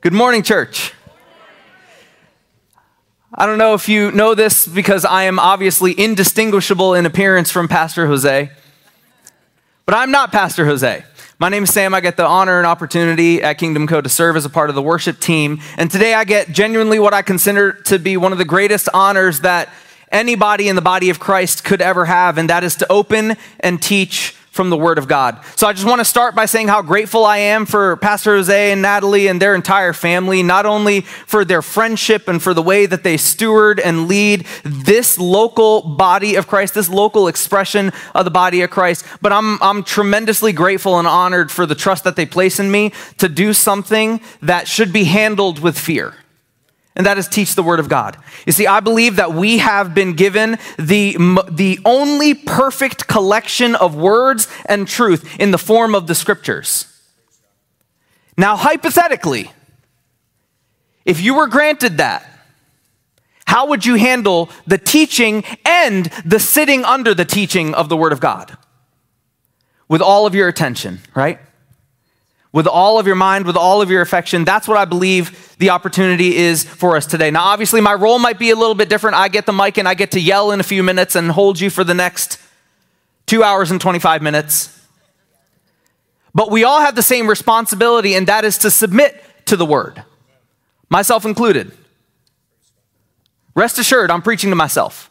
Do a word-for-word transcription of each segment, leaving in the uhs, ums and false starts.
Good morning, church. I don't know if you know this because I am obviously indistinguishable in appearance from Pastor Jose, but I'm not Pastor Jose. My name is Sam. I get the honor and opportunity at Kingdom Code to serve as a part of the worship team. And today I get genuinely what I consider to be one of the greatest honors that anybody in the body of Christ could ever have, and that is to open and teach from the Word of God. So I just want to start by saying how grateful I am for Pastor Jose and Natalie and their entire family, not only for their friendship and for the way that they steward and lead this local body of Christ, this local expression of the body of Christ, but I'm, I'm tremendously grateful and honored for the trust that they place in me to do something that should be handled with fear. And that is teach the Word of God. You see, I believe that we have been given the, the only perfect collection of words and truth in the form of the Scriptures. Now, hypothetically, if you were granted that, how would you handle the teaching and the sitting under the teaching of the Word of God? With all of your attention, right? With all of your mind, with all of your affection. That's what I believe the opportunity is for us today. Now, obviously, my role might be a little bit different. I get the mic and I get to yell in a few minutes and hold you for the next two hours and twenty-five minutes. But we all have the same responsibility, and that is to submit to the Word, myself included. Rest assured, I'm preaching to myself.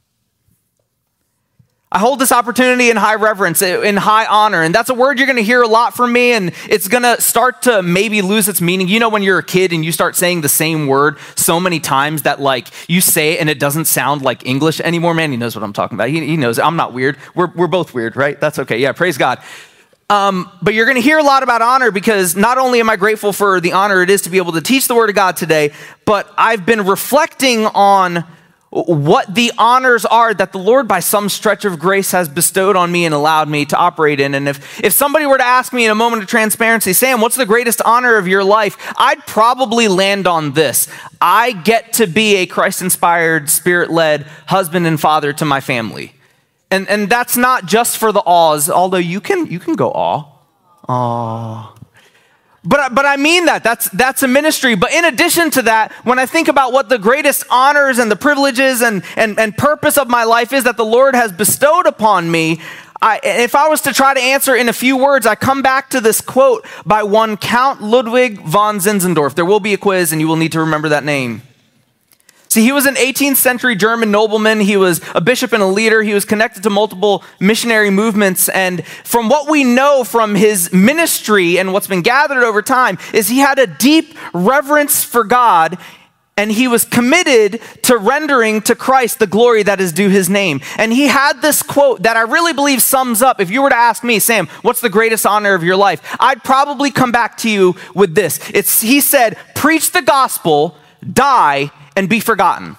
I hold this opportunity in high reverence, in high honor, and that's a word you're going to hear a lot from me, and it's going to start to maybe lose its meaning. You know when you're a kid and you start saying the same word so many times that like you say it and it doesn't sound like English anymore? Man, he knows what I'm talking about. He, he knows it. I'm not weird. We're, we're both weird, right? That's okay. Yeah, praise God. Um, but you're going to hear a lot about honor because not only am I grateful for the honor it is to be able to teach the Word of God today, but I've been reflecting on what the honors are that the Lord, by some stretch of grace, has bestowed on me and allowed me to operate in. And if, if somebody were to ask me in a moment of transparency, Sam, what's the greatest honor of your life? I'd probably land on this. I get to be a Christ-inspired, Spirit-led husband and father to my family. And, and that's not just for the awes, although you can, you can go awe. Aw. But, but I mean that, that's, that's a ministry. But in addition to that, when I think about what the greatest honors and the privileges and, and, and purpose of my life is that the Lord has bestowed upon me, I, if I was to try to answer in a few words, I come back to this quote by one Count Ludwig von Zinzendorf. There will be a quiz and you will need to remember that name. See, he was an eighteenth century German nobleman. He was a bishop and a leader. He was connected to multiple missionary movements. And from what we know from his ministry and what's been gathered over time is he had a deep reverence for God, and he was committed to rendering to Christ the glory that is due his name. And he had this quote that I really believe sums up. If you were to ask me, Sam, what's the greatest honor of your life? I'd probably come back to you with this. It's, he said, preach the gospel, die, and be forgotten.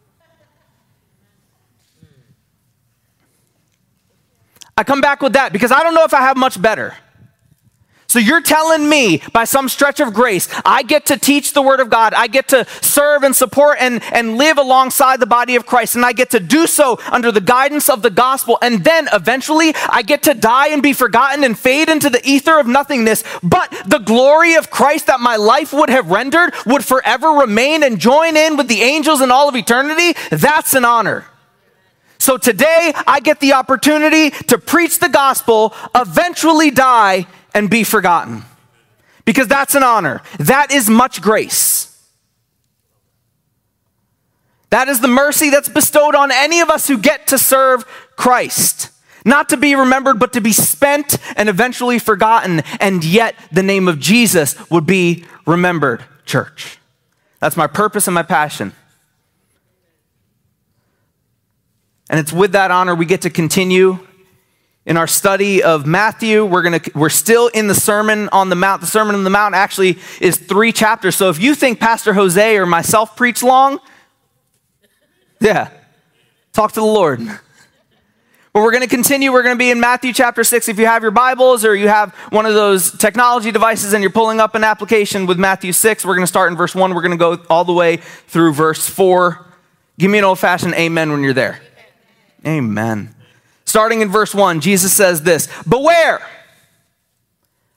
I come back with that because I don't know if I have much better. So you're telling me by some stretch of grace, I get to teach the Word of God. I get to serve and support and, and live alongside the body of Christ. And I get to do so under the guidance of the gospel. And then eventually I get to die and be forgotten and fade into the ether of nothingness. But the glory of Christ that my life would have rendered would forever remain and join in with the angels in all of eternity. That's an honor. So today I get the opportunity to preach the gospel, eventually die, and be forgotten. Because that's an honor. That is much grace. That is the mercy that's bestowed on any of us who get to serve Christ. Not to be remembered, but to be spent and eventually forgotten. And yet the name of Jesus would be remembered, church. That's my purpose and my passion. And it's with that honor we get to continue in our study of Matthew. We're gonna we're still in the Sermon on the Mount. The Sermon on the Mount actually is three chapters. So if you think Pastor Jose or myself preach long, yeah, talk to the Lord. But we're gonna continue. We're gonna be in Matthew chapter six. If you have your Bibles or you have one of those technology devices and you're pulling up an application with Matthew six, we're gonna start in verse one. We're gonna go all the way through verse four. Give me an old-fashioned amen when you're there. Amen. Starting in verse one, Jesus says this, "Beware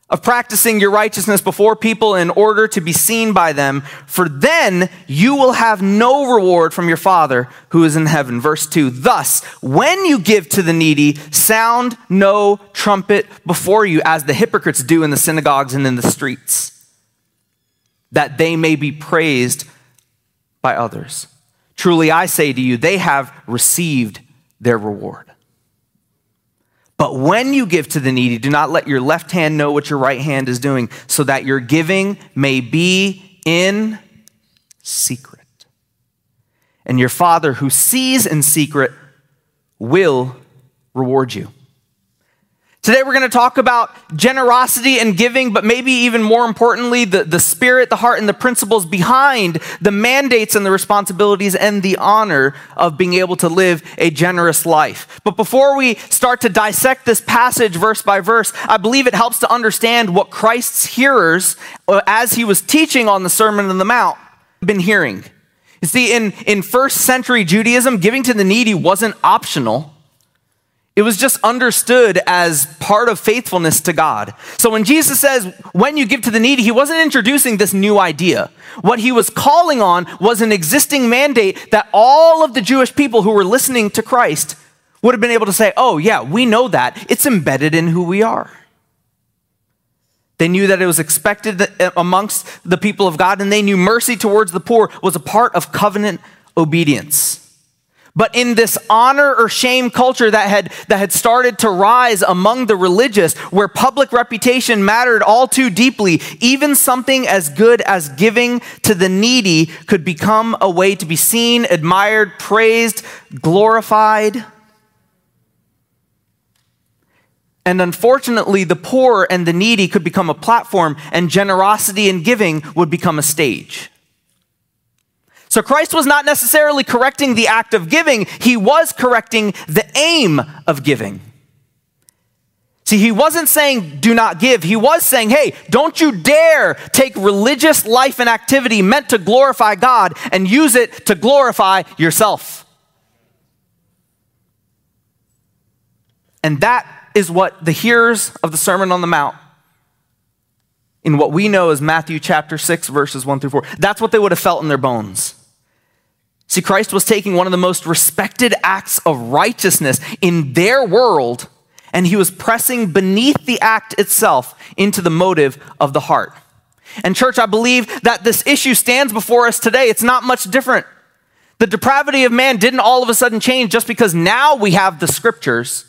of practicing your righteousness before people in order to be seen by them, for then you will have no reward from your Father who is in heaven. Verse two, thus, when you give to the needy, sound no trumpet before you, as the hypocrites do in the synagogues and in the streets, that they may be praised by others. Truly I say to you, they have received their reward. But when you give to the needy, do not let your left hand know what your right hand is doing, so that your giving may be in secret. And your Father who sees in secret will reward you. Today we're going to talk about generosity and giving, but maybe even more importantly, the, the spirit, the heart, and the principles behind the mandates and the responsibilities and the honor of being able to live a generous life. But before we start to dissect this passage verse by verse, I believe it helps to understand what Christ's hearers, as he was teaching on the Sermon on the Mount, have been hearing. You see, in, in first century Judaism, giving to the needy wasn't optional. It was just understood as part of faithfulness to God. So when Jesus says, when you give to the needy, he wasn't introducing this new idea. What he was calling on was an existing mandate that all of the Jewish people who were listening to Christ would have been able to say, oh yeah, we know that. It's embedded in who we are. They knew that it was expected amongst the people of God, and they knew mercy towards the poor was a part of covenant obedience. But in this honor or shame culture that had, that had started to rise among the religious, where public reputation mattered all too deeply, even something as good as giving to the needy could become a way to be seen, admired, praised, glorified. And unfortunately, the poor and the needy could become a platform, and generosity and giving would become a stage. So Christ was not necessarily correcting the act of giving, he was correcting the aim of giving. See, he wasn't saying do not give, he was saying, hey, don't you dare take religious life and activity meant to glorify God and use it to glorify yourself. And that is what the hearers of the Sermon on the Mount, in what we know as Matthew chapter six, verses one through four, that's what they would have felt in their bones. See, Christ was taking one of the most respected acts of righteousness in their world, and he was pressing beneath the act itself into the motive of the heart. And church, I believe that this issue stands before us today. It's not much different. The depravity of man didn't all of a sudden change just because now we have the scriptures.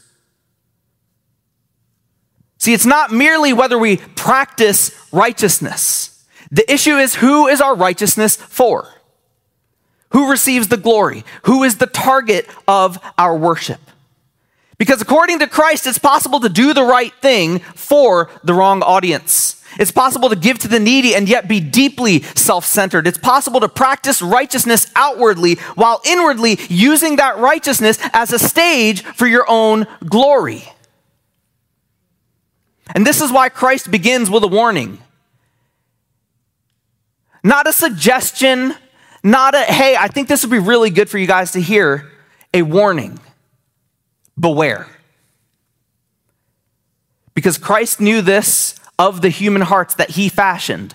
See, it's not merely whether we practice righteousness. The issue is, who is our righteousness for? Who receives the glory? Who is the target of our worship? Because according to Christ, it's possible to do the right thing for the wrong audience. It's possible to give to the needy and yet be deeply self-centered. It's possible to practice righteousness outwardly while inwardly using that righteousness as a stage for your own glory. And this is why Christ begins with a warning. Not a suggestion, not a, hey, I think this would be really good for you guys to hear, a warning. Beware. Because Christ knew this of the human hearts that he fashioned.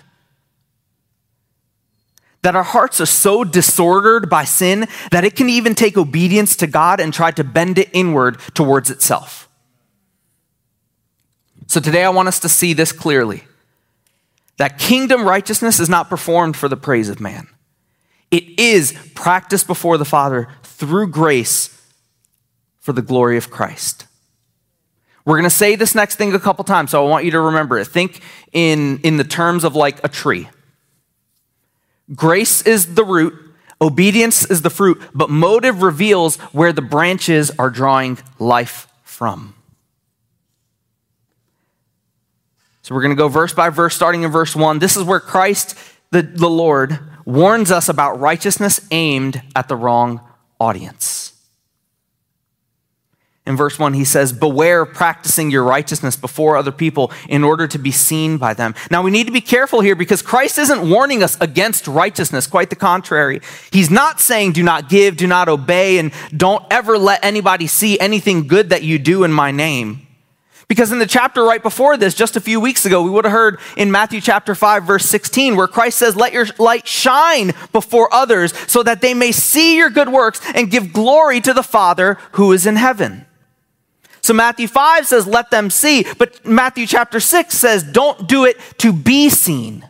That our hearts are so disordered by sin that it can even take obedience to God and try to bend it inward towards itself. So today I want us to see this clearly. That kingdom righteousness is not performed for the praise of man. It is practiced before the Father through grace for the glory of Christ. We're going to say this next thing a couple times, so I want you to remember it. Think in, in the terms of like a tree. Grace is the root, obedience is the fruit, but motive reveals where the branches are drawing life from. So we're going to go verse by verse, starting in verse one. This is where Christ, the, the Lord, warns us about righteousness aimed at the wrong audience. In verse one, he says, beware of practicing your righteousness before other people in order to be seen by them. Now, we need to be careful here because Christ isn't warning us against righteousness. Quite the contrary. He's not saying do not give, do not obey, and don't ever let anybody see anything good that you do in my name. Because in the chapter right before this, just a few weeks ago, we would have heard in Matthew chapter five, verse sixteen, where Christ says, let your light shine before others so that they may see your good works and give glory to the Father who is in heaven. So Matthew five says, let them see. But Matthew chapter six says, don't do it to be seen.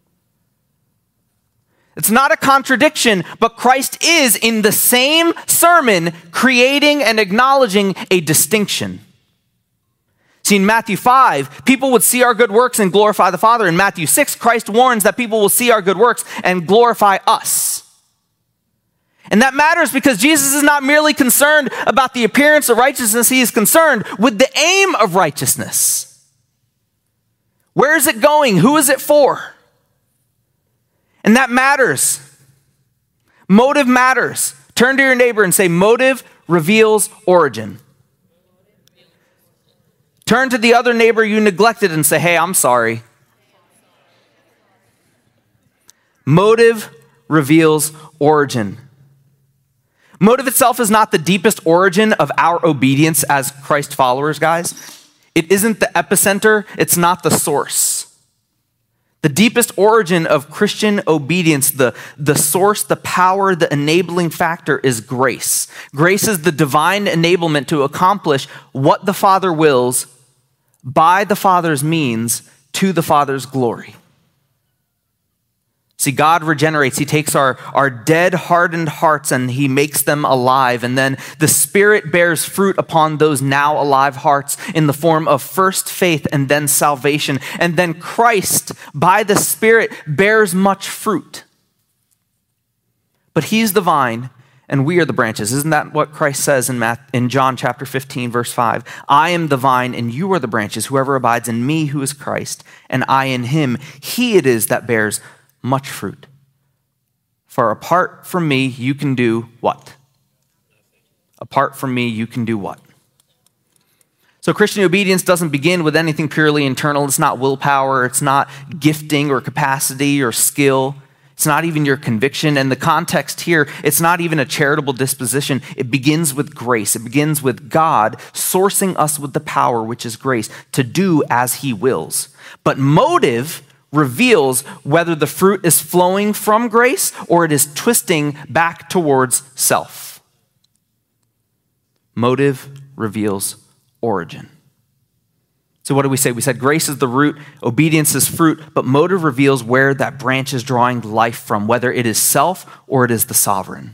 It's not a contradiction, but Christ is in the same sermon creating and acknowledging a distinction. See, in Matthew five, people would see our good works and glorify the Father. In Matthew six, Christ warns that people will see our good works and glorify us. And that matters because Jesus is not merely concerned about the appearance of righteousness. He is concerned with the aim of righteousness. Where is it going? Who is it for? And that matters. Motive matters. Turn to your neighbor and say, motive reveals origin. Turn to the other neighbor you neglected and say, hey, I'm sorry. Motive reveals origin. Motive itself is not the deepest origin of our obedience as Christ followers, guys. It isn't the epicenter. It's not the source. The deepest origin of Christian obedience, the, the source, the power, the enabling factor is grace. Grace is the divine enablement to accomplish what the Father wills by the Father's means to the Father's glory. See, God regenerates. He takes our, our dead, hardened hearts and he makes them alive. And then the Spirit bears fruit upon those now alive hearts in the form of first faith and then salvation. And then Christ, by the Spirit, bears much fruit. But he's the vine and we are the branches. Isn't that what Christ says in, Matthew, in John chapter fifteen, verse five? I am the vine and you are the branches. Whoever abides in me, who is Christ, and I in him, he it is that bears much fruit. For apart from me, you can do what? Apart from me, you can do what? So Christian obedience doesn't begin with anything purely internal. It's not willpower. It's not gifting or capacity or skill. It's not even your conviction. And the context here, it's not even a charitable disposition. It begins with grace. It begins with God sourcing us with the power, which is grace, to do as he wills. But motive reveals whether the fruit is flowing from grace or it is twisting back towards self. Motive reveals origin. So what do we say? We said grace is the root, obedience is fruit, but motive reveals where that branch is drawing life from, whether it is self or it is the sovereign.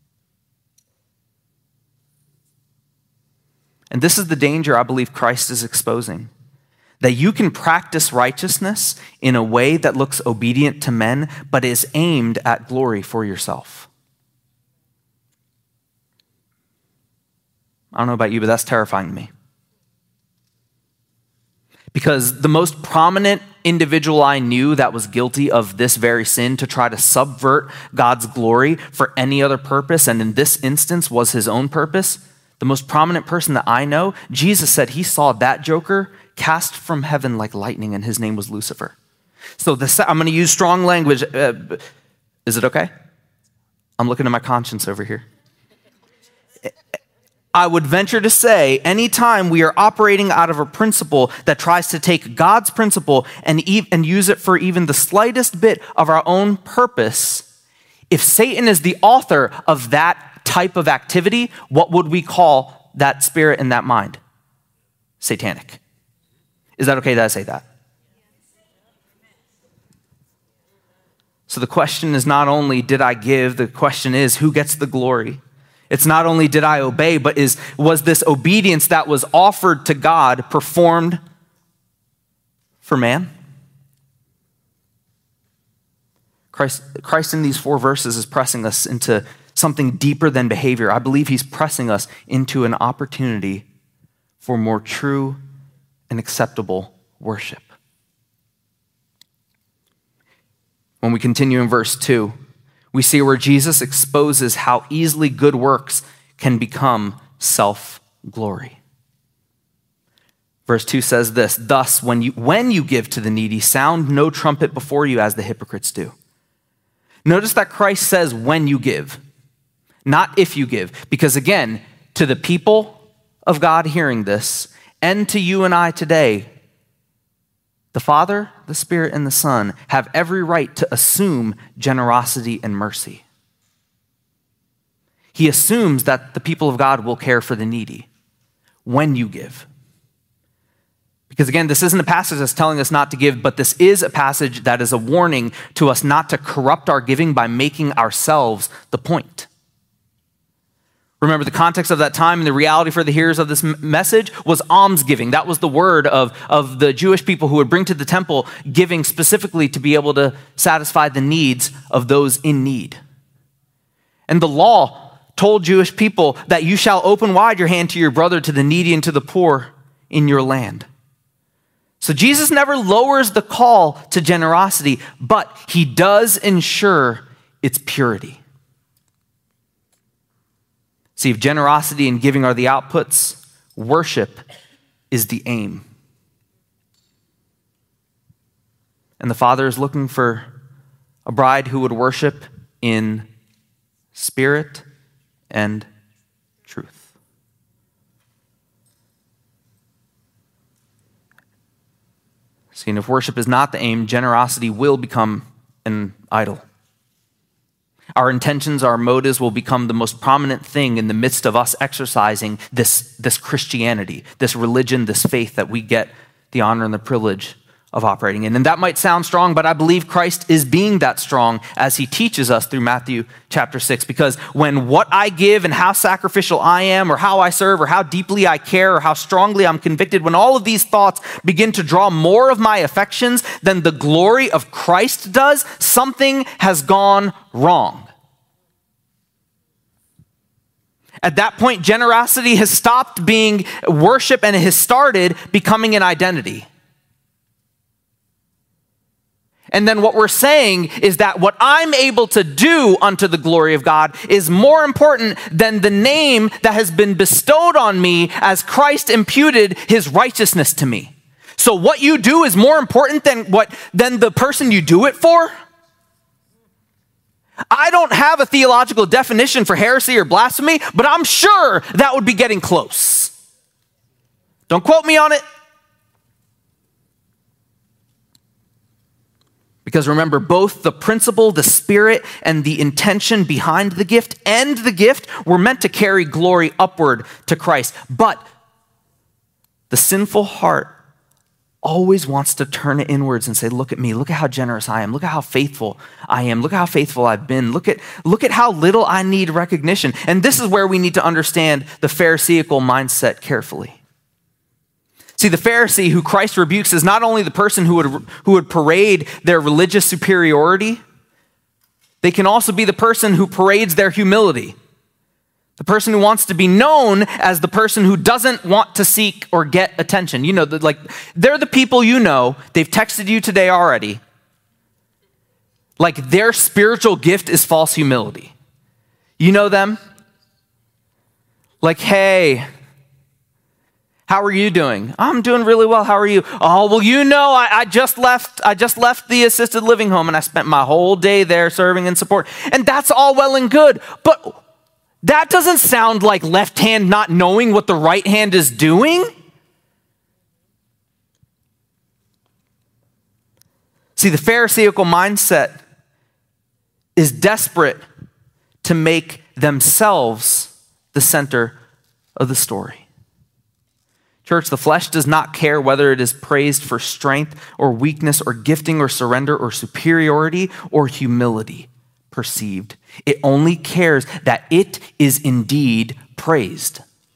And this is the danger I believe Christ is exposing. That you can practice righteousness in a way that looks obedient to men, but is aimed at glory for yourself. I don't know about you, but that's terrifying to me. Because the most prominent individual I knew that was guilty of this very sin, to try to subvert God's glory for any other purpose, and in this instance was his own purpose, the most prominent person that I know, Jesus said he saw that joker cast from heaven like lightning, and his name was Lucifer. So the, I'm going to use strong language. Uh, is it okay? I'm looking at my conscience over here. I would venture to say anytime we are operating out of a principle that tries to take God's principle and, e- and use it for even the slightest bit of our own purpose, if Satan is the author of that type of activity, what would we call that spirit and that mind? Satanic. Is that okay that I say that? So the question is not only did I give, the question is who gets the glory? It's not only did I obey, but is was this obedience that was offered to God performed for man? Christ, Christ in these four verses is pressing us into something deeper than behavior. I believe he's pressing us into an opportunity for more true and acceptable worship. When we continue in verse two, we see where Jesus exposes how easily good works can become self-glory. Verse two says this, thus when you, when you give to the needy, sound no trumpet before you as the hypocrites do. Notice that Christ says when you give, not if you give. Because again, to the people of God hearing this, and to you and I today, the Father, the Spirit, and the Son have every right to assume generosity and mercy. He assumes that the people of God will care for the needy when you give. Because again, this isn't a passage that's telling us not to give, but this is a passage that is a warning to us not to corrupt our giving by making ourselves the point. Remember, the context of that time and the reality for the hearers of this message was almsgiving. That was the word of, of the Jewish people who would bring to the temple, giving specifically to be able to satisfy the needs of those in need. And the law told Jewish people that you shall open wide your hand to your brother, to the needy, and to the poor in your land. So Jesus never lowers the call to generosity, but he does ensure its purity. See, if generosity and giving are the outputs, worship is the aim. And the Father is looking for a bride who would worship in spirit and truth. See, and if worship is not the aim, generosity will become an idol. Our intentions, our motives will become the most prominent thing in the midst of us exercising this, this Christianity, this religion, this faith that we get the honor and the privilege of operating in. And that might sound strong, but I believe Christ is being that strong as he teaches us through Matthew chapter six. Because when what I give and how sacrificial I am, or how I serve, or how deeply I care, or how strongly I'm convicted, when all of these thoughts begin to draw more of my affections than the glory of Christ does, something has gone wrong. At that point, generosity has stopped being worship and it has started becoming an identity. And then what we're saying is that what I'm able to do unto the glory of God is more important than the name that has been bestowed on me as Christ imputed his righteousness to me. So what you do is more important than what than the person you do it for? I don't have a theological definition for heresy or blasphemy, but I'm sure that would be getting close. Don't quote me on it. Because remember, both the principle, the spirit, and the intention behind the gift and the gift were meant to carry glory upward to Christ. But the sinful heart always wants to turn it inwards and say, look at me, look at how generous I am, look at how faithful I am, look at how faithful I've been, look at, look at how little I need recognition. And this is where we need to understand the Pharisaical mindset carefully. See, the Pharisee who Christ rebukes is not only the person who would, who would parade their religious superiority, they can also be the person who parades their humility. The person who wants to be known as the person who doesn't want to seek or get attention. You know, like they're the people you know, they've texted you today already. Like their spiritual gift is false humility. You know them? Like, hey, how are you doing? I'm doing really well. How are you? Oh, well, you know, I, I just left. I just left the assisted living home, and I spent my whole day there serving and support. And that's all well and good, but that doesn't sound like left hand not knowing what the right hand is doing. See, the Pharisaical mindset is desperate to make themselves the center of the story. Church, the flesh does not care whether it is praised for strength or weakness or gifting or surrender or superiority or humility perceived. It only cares that it is indeed praised.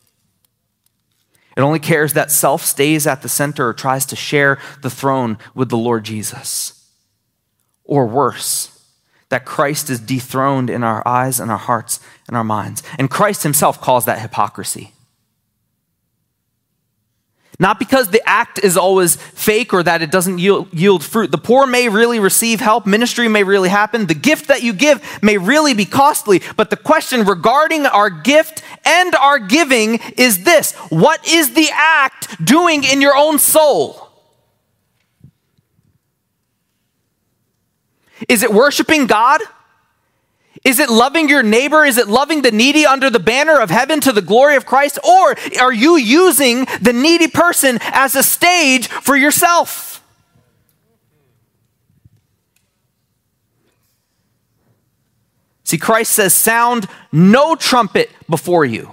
It only cares that self stays at the center or tries to share the throne with the Lord Jesus. Or worse, that Christ is dethroned in our eyes and our hearts and our minds. And Christ himself calls that hypocrisy. Not because the act is always fake or that it doesn't yield, yield fruit. The poor may really receive help. Ministry may really happen. The gift that you give may really be costly. But the question regarding our gift and our giving is this: what is the act doing in your own soul? Is it worshiping God? Is it loving your neighbor? Is it loving the needy under the banner of heaven to the glory of Christ? Or are you using the needy person as a stage for yourself? See, Christ says, sound no trumpet before you.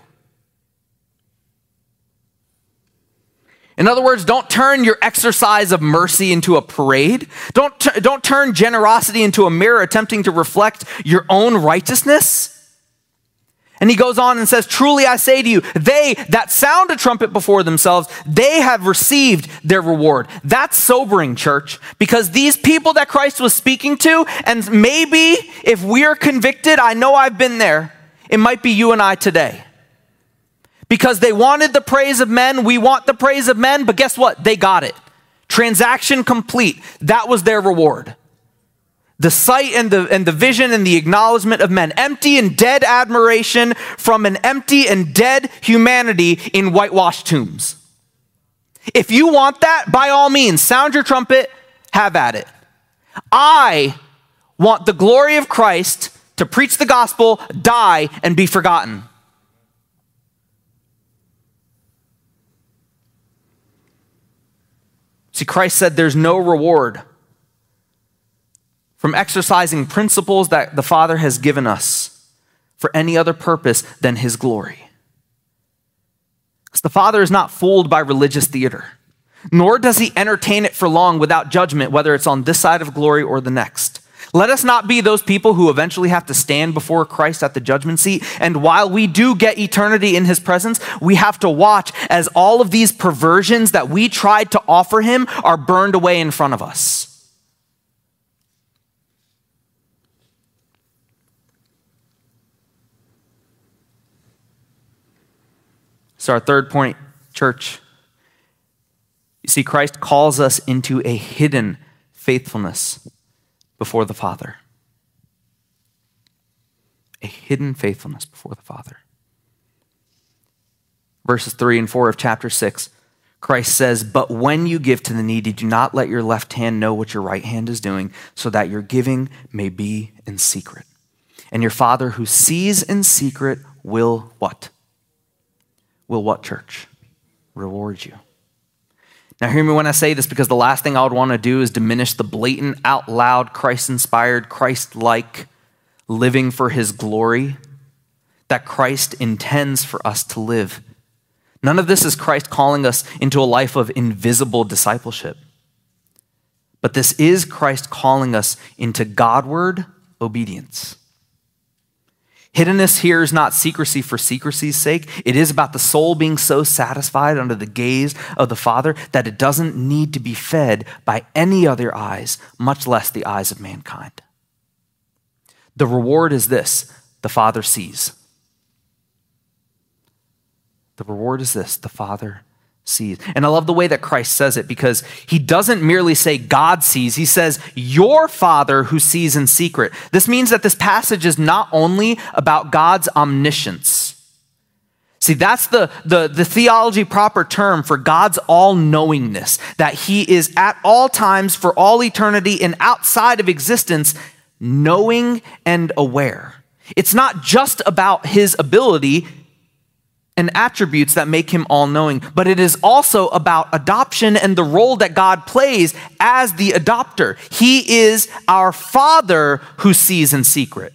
In other words, don't turn your exercise of mercy into a parade. Don't, t- don't turn generosity into a mirror attempting to reflect your own righteousness. And he goes on and says, truly I say to you, they that sound a trumpet before themselves, they have received their reward. That's sobering, church, because these people that Christ was speaking to, and maybe if we are convicted, I know I've been there, it might be you and I today. Because they wanted the praise of men, we want the praise of men, but guess what? They got it. Transaction complete. That was their reward. The sight and the, and the vision and the acknowledgement of men. Empty and dead admiration from an empty and dead humanity in whitewashed tombs. If you want that, by all means, sound your trumpet, have at it. I want the glory of Christ to preach the gospel, die, and be forgotten. See, Christ said there's no reward from exercising principles that the Father has given us for any other purpose than his glory. Because the Father is not fooled by religious theater, nor does he entertain it for long without judgment, whether it's on this side of glory or the next. Let us not be those people who eventually have to stand before Christ at the judgment seat. And while we do get eternity in his presence, we have to watch as all of these perversions that we tried to offer him are burned away in front of us. So our third point, church, you see, Christ calls us into a hidden faithfulness before the Father. A hidden faithfulness before the Father. Verses three and four of chapter six, Christ says, but when you give to the needy, do not let your left hand know what your right hand is doing, so that your giving may be in secret. And your Father who sees in secret will what? Will what, church? Reward you. Now hear me when I say this, because the last thing I would want to do is diminish the blatant, out loud, Christ-inspired, Christ-like living for his glory that Christ intends for us to live. None of this is Christ calling us into a life of invisible discipleship. But this is Christ calling us into Godward obedience. Hiddenness here is not secrecy for secrecy's sake. It is about the soul being so satisfied under the gaze of the Father that it doesn't need to be fed by any other eyes, much less the eyes of mankind. The reward is this: the Father sees. The reward is this: the Father sees. And I love the way that Christ says it, because he doesn't merely say God sees, he says your Father who sees in secret. This means that this passage is not only about God's omniscience. See, that's the, the, the theology proper term for God's all-knowingness, that he is at all times for all eternity and outside of existence, knowing and aware. It's not just about his ability and attributes that make him all-knowing, but it is also about adoption and the role that God plays as the adopter. He is our Father who sees in secret.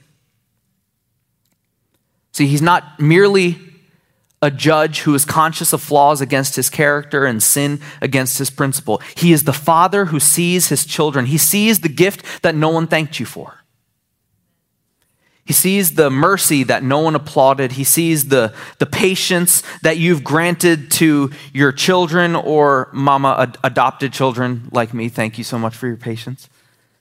See, he's not merely a judge who is conscious of flaws against his character and sin against his principle. He is the Father who sees his children. He sees the gift that no one thanked you for. He sees the mercy that no one applauded. He sees the, the patience that you've granted to your children or mama ad- adopted children like me. Thank you so much for your patience.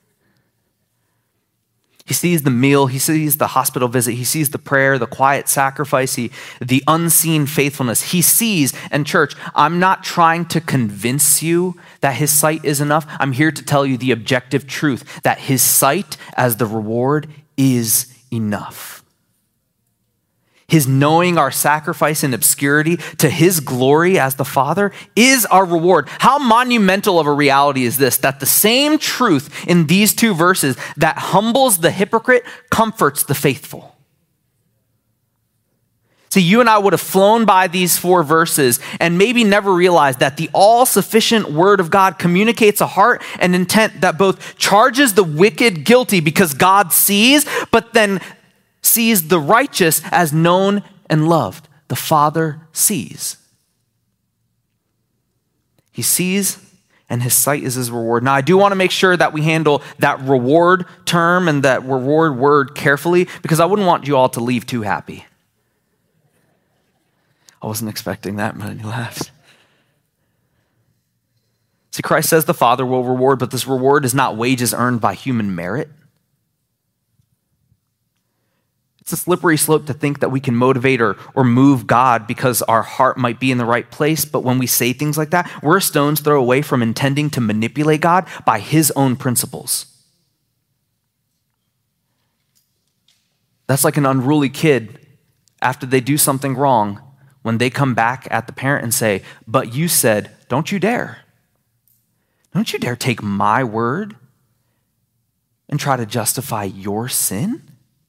He sees the meal. He sees the hospital visit. He sees the prayer, the quiet sacrifice, he, the unseen faithfulness. He sees, and church, I'm not trying to convince you that his sight is enough. I'm here to tell you the objective truth, that his sight as the reward is enough. his knowing our sacrifice in obscurity to his glory as the Father is our reward. How monumental of a reality is this, that the same truth in these two verses that humbles the hypocrite comforts the faithful. See, you and I would have flown by these four verses and maybe never realized that the all-sufficient word of God communicates a heart and intent that both charges the wicked guilty because God sees, but then sees the righteous as known and loved. The Father sees. He sees, and his sight is his reward. Now, I do want to make sure that we handle that reward term and that reward word carefully, because I wouldn't want you all to leave too happy. I wasn't expecting that, but you laughed. See, Christ says the Father will reward, but this reward is not wages earned by human merit. It's a slippery slope to think that we can motivate or, or move God because our heart might be in the right place. But when we say things like that, we're a stone's throw away from intending to manipulate God by his own principles. That's like an unruly kid after they do something wrong, when they come back at the parent and say, but you said, don't you dare. Don't you dare take my word and try to justify your sin.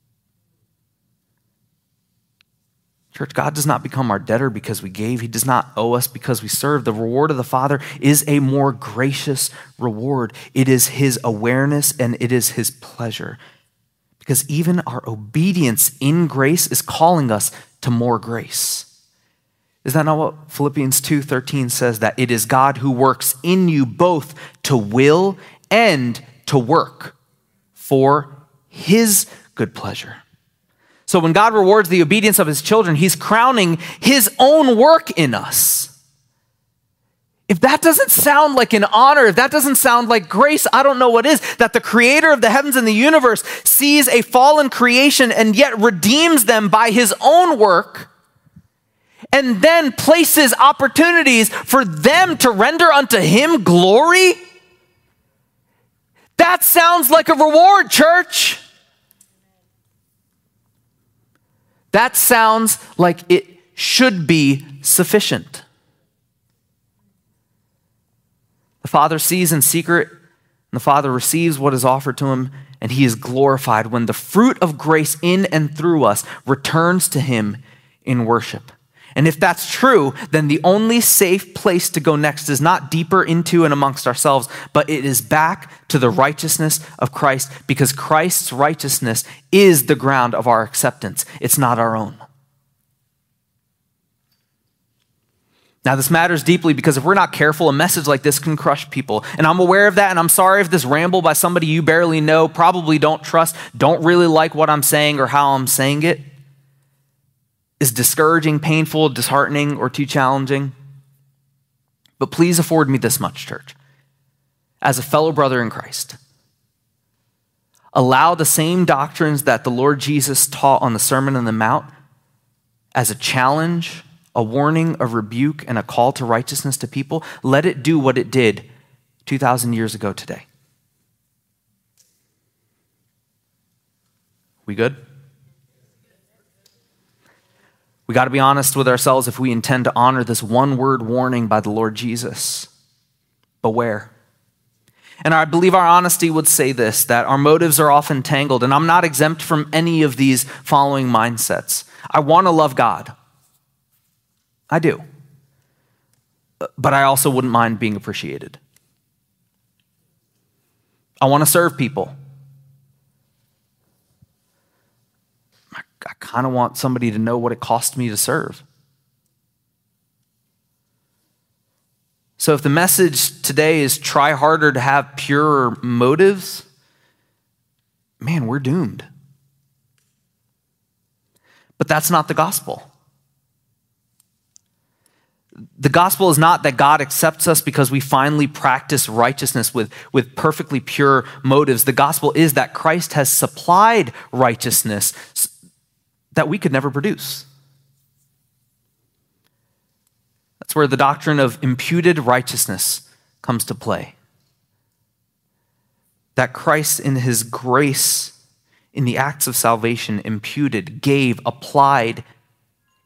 Church, God does not become our debtor because we gave. He does not owe us because we serve. The reward of the Father is a more gracious reward. It is his awareness and it is his pleasure. Because even our obedience in grace is calling us to more grace. Is that not what Philippians two thirteen says? That it is God who works in you both to will and to work for his good pleasure. So when God rewards the obedience of his children, he's crowning his own work in us. If that doesn't sound like an honor, if that doesn't sound like grace, I don't know what is. That the creator of the heavens and the universe sees a fallen creation and yet redeems them by his own work, and then places opportunities for them to render unto him glory. That sounds like a reward, church. That sounds like it should be sufficient. The Father sees in secret, and the Father receives what is offered to him, and he is glorified when the fruit of grace in and through us returns to him in worship. And if that's true, then the only safe place to go next is not deeper into and amongst ourselves, but it is back to the righteousness of Christ, because Christ's righteousness is the ground of our acceptance. It's not our own. Now, this matters deeply because if we're not careful, a message like this can crush people. And I'm aware of that, and I'm sorry if this ramble by somebody you barely know, probably don't trust, don't really like what I'm saying or how I'm saying it, is discouraging, painful, disheartening, or too challenging. But please afford me this much, church. As a fellow brother in Christ, allow the same doctrines that the Lord Jesus taught on the Sermon on the Mount as a challenge, a warning, a rebuke, and a call to righteousness to people. Let it do what it did two thousand years ago today. We good? We got to be honest with ourselves if we intend to honor this one word warning by the Lord Jesus. Beware. And I believe our honesty would say this, that our motives are often tangled, and I'm not exempt from any of these following mindsets. I want to love God. I do. But I also wouldn't mind being appreciated. I want to serve people. I kind of want somebody to know what it cost me to serve. So if the message today is try harder to have purer motives, man, we're doomed. But that's not the gospel. The gospel is not that God accepts us because we finally practice righteousness with, with perfectly pure motives. The gospel is that Christ has supplied righteousness that we could never produce. That's where the doctrine of imputed righteousness comes to play. That Christ in his grace, in the acts of salvation, imputed, gave, applied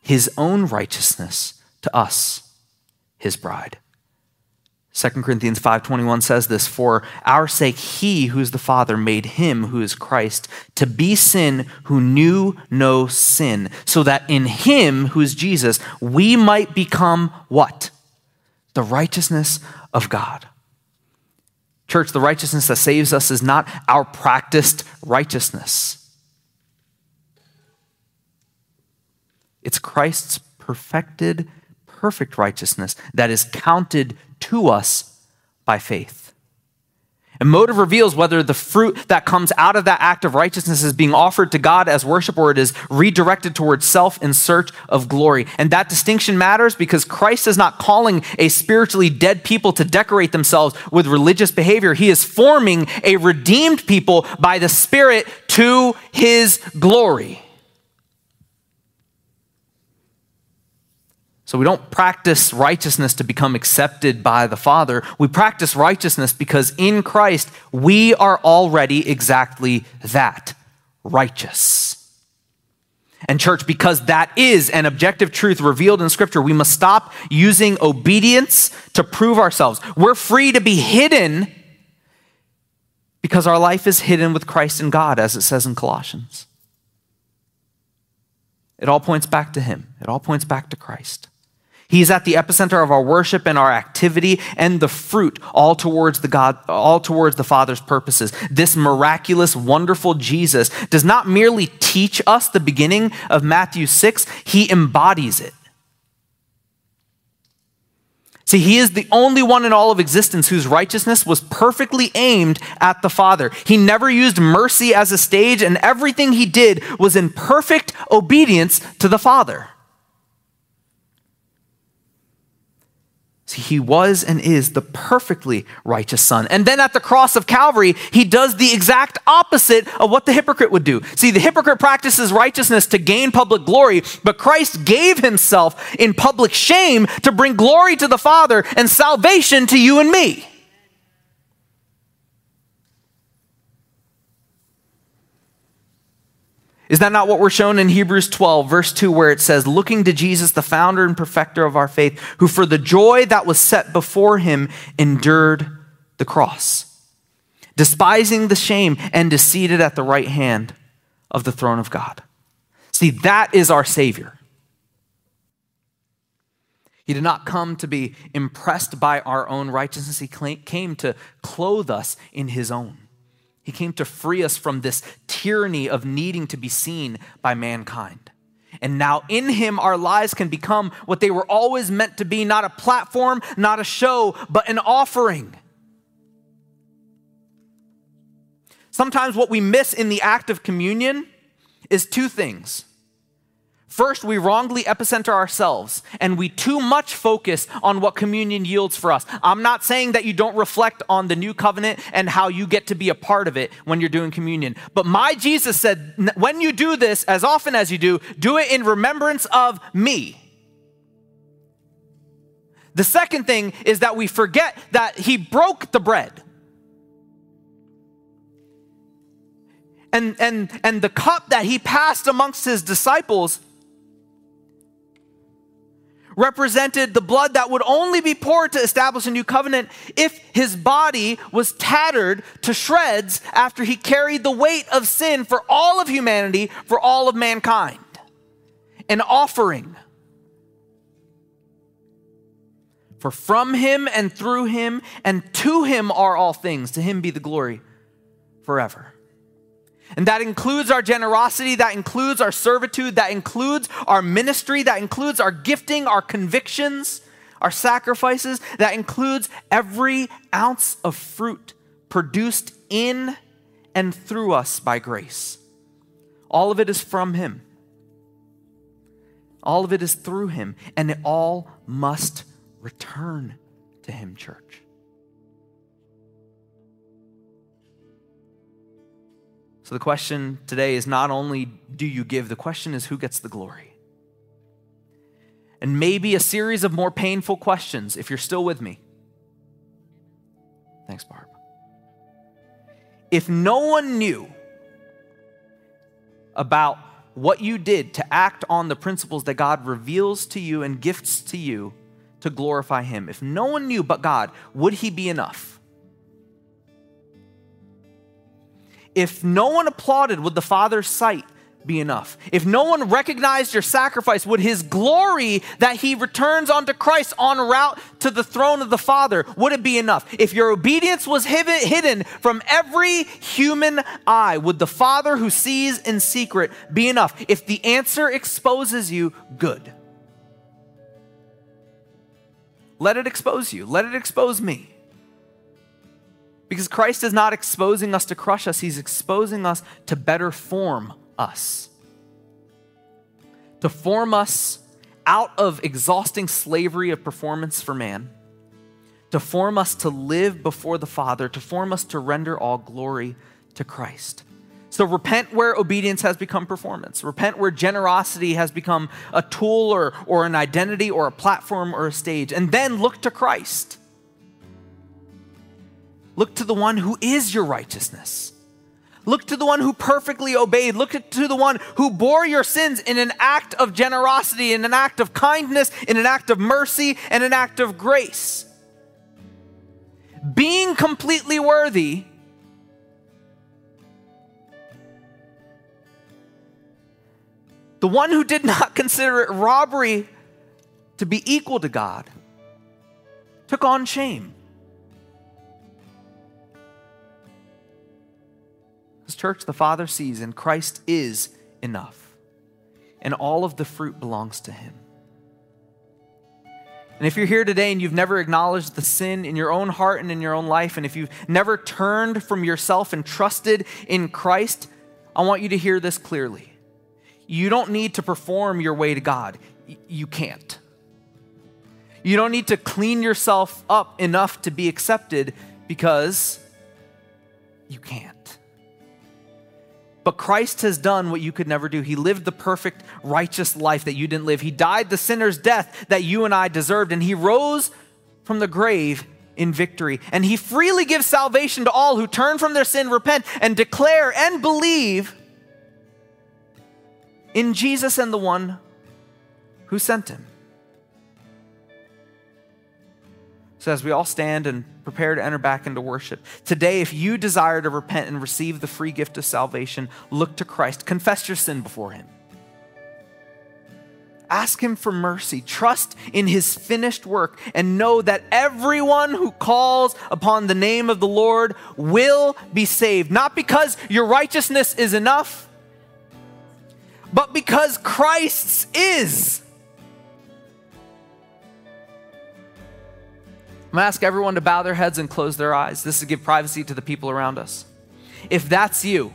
his own righteousness to us, his bride. Second Corinthians five twenty-one says this, for our sake he who is the Father made him who is Christ to be sin who knew no sin, so that in him who is Jesus we might become what? The righteousness of God. Church, the righteousness that saves us is not our practiced righteousness. It's Christ's perfected, perfect righteousness that is counted to us by faith. And motive reveals whether the fruit that comes out of that act of righteousness is being offered to God as worship or it is redirected towards self in search of glory. And that distinction matters because Christ is not calling a spiritually dead people to decorate themselves with religious behavior. He is forming a redeemed people by the Spirit to his glory. So we don't practice righteousness to become accepted by the Father. We practice righteousness because in Christ, we are already exactly that, righteous. And church, because that is an objective truth revealed in Scripture, we must stop using obedience to prove ourselves. We're free to be hidden because our life is hidden with Christ in God, as it says in Colossians. It all points back to him. It all points back to Christ. He's at the epicenter of our worship and our activity and the fruit all towards the God, all towards the Father's purposes. This miraculous, wonderful Jesus does not merely teach us the beginning of Matthew six, he embodies it. See, he is the only one in all of existence whose righteousness was perfectly aimed at the Father. He never used mercy as a stage, and everything he did was in perfect obedience to the Father. He was and is the perfectly righteous Son. And then at the cross of Calvary, he does the exact opposite of what the hypocrite would do. See, the hypocrite practices righteousness to gain public glory, but Christ gave himself in public shame to bring glory to the Father and salvation to you and me. Is that not what we're shown in Hebrews twelve, verse two, where it says, looking to Jesus, the founder and perfecter of our faith, who for the joy that was set before him endured the cross, despising the shame, and is seated at the right hand of the throne of God. See, that is our Savior. He did not come to be impressed by our own righteousness. He came to clothe us in his own. He came to free us from this tyranny of needing to be seen by mankind. And now in him, our lives can become what they were always meant to be, not a platform, not a show, but an offering. Sometimes what we miss in the act of communion is two things. First, we wrongly epicenter ourselves, and we too much focus on what communion yields for us. I'm not saying that you don't reflect on the new covenant and how you get to be a part of it when you're doing communion. But my Jesus said, when you do this, as often as you do, do it in remembrance of me. The second thing is that we forget that he broke the bread. And, and, and the cup that he passed amongst his disciples represented the blood that would only be poured to establish a new covenant if his body was tattered to shreds after he carried the weight of sin for all of humanity, for all of mankind. An offering. For from him and through him and to him are all things. To him be the glory forever. And that includes our generosity, that includes our servitude, that includes our ministry, that includes our gifting, our convictions, our sacrifices, that includes every ounce of fruit produced in and through us by grace. All of it is from him. All of it is through him, and it all must return to him, church. So the question today is not only do you give, the question is who gets the glory? And maybe a series of more painful questions if you're still with me. Thanks, Barb. If no one knew about what you did to act on the principles that God reveals to you and gifts to you to glorify him. If no one knew but God, would he be enough? If no one applauded, would the Father's sight be enough? If no one recognized your sacrifice, would his glory that he returns onto Christ en route to the throne of the Father, would it be enough? If your obedience was hidden from every human eye, would the Father who sees in secret be enough? If the answer exposes you, good. Let it expose you. Let it expose me. Because Christ is not exposing us to crush us. He's exposing us to better form us. To form us out of exhausting slavery of performance for man. To form us to live before the Father. To form us to render all glory to Christ. So repent where obedience has become performance. Repent where generosity has become a tool or, or an identity or a platform or a stage. And then look to Christ. Look to the one who is your righteousness. Look to the one who perfectly obeyed. Look to the one who bore your sins in an act of generosity, in an act of kindness, in an act of mercy, and an act of grace. Being completely worthy, the one who did not consider it robbery to be equal to God, took on shame. Church, the Father sees, and Christ is enough. And all of the fruit belongs to him. And if you're here today and you've never acknowledged the sin in your own heart and in your own life, and if you've never turned from yourself and trusted in Christ, I want you to hear this clearly. You don't need to perform your way to God. You can't. You don't need to clean yourself up enough to be accepted, because you can't. But Christ has done what you could never do. He lived the perfect, righteous life that you didn't live. He died the sinner's death that you and I deserved, and he rose from the grave in victory. And he freely gives salvation to all who turn from their sin, repent, and declare and believe in Jesus and the one who sent him. So as we all stand and prepare to enter back into worship, today, if you desire to repent and receive the free gift of salvation, look to Christ. Confess your sin before him. Ask him for mercy. Trust in his finished work, and know that everyone who calls upon the name of the Lord will be saved. Not because your righteousness is enough, but because Christ's is. I'm going to ask everyone to bow their heads and close their eyes. This is to give privacy to the people around us. If that's you,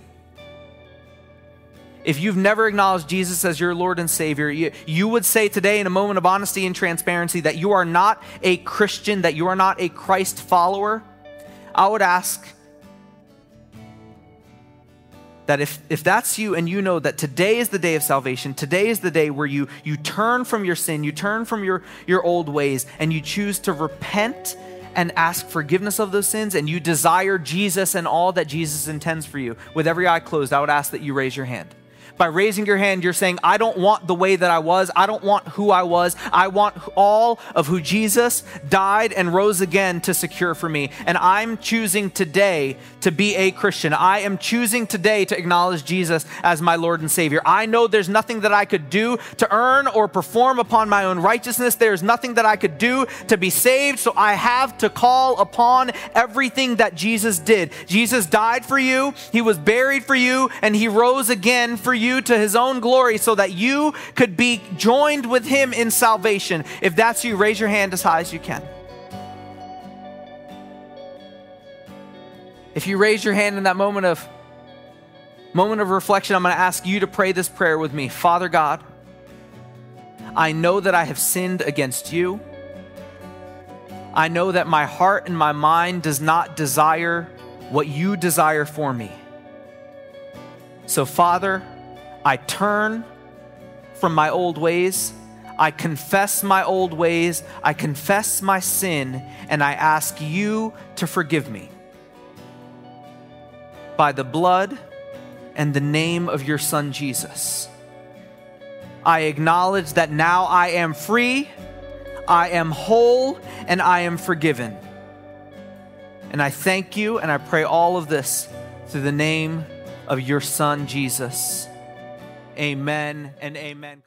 if you've never acknowledged Jesus as your Lord and Savior, you, you would say today, in a moment of honesty and transparency, that you are not a Christian, that you are not a Christ follower. I would ask that if, if that's you, and you know that today is the day of salvation, today is the day where you, you turn from your sin, you turn from your, your old ways, and you choose to repent and ask forgiveness of those sins, and you desire Jesus and all that Jesus intends for you. With every eye closed, I would ask that you raise your hand. By raising your hand, you're saying, I don't want the way that I was. I don't want who I was. I want all of who Jesus died and rose again to secure for me. And I'm choosing today to be a Christian. I am choosing today to acknowledge Jesus as my Lord and Savior. I know there's nothing that I could do to earn or perform upon my own righteousness. There's nothing that I could do to be saved. So I have to call upon everything that Jesus did. Jesus died for you. He was buried for you, and he rose again for you to his own glory, so that you could be joined with him in salvation. If that's you, raise your hand as high as you can. If you raise your hand in that moment of moment of reflection, I'm going to ask you to pray this prayer with me. Father God, I know that I have sinned against you. I know that my heart and my mind does not desire what you desire for me. So Father, I turn from my old ways. I confess my old ways. I confess my sin, and I ask you to forgive me. By the blood and the name of your Son, Jesus. I acknowledge that now I am free, I am whole, and I am forgiven. And I thank you, and I pray all of this through the name of your Son, Jesus. Amen and amen.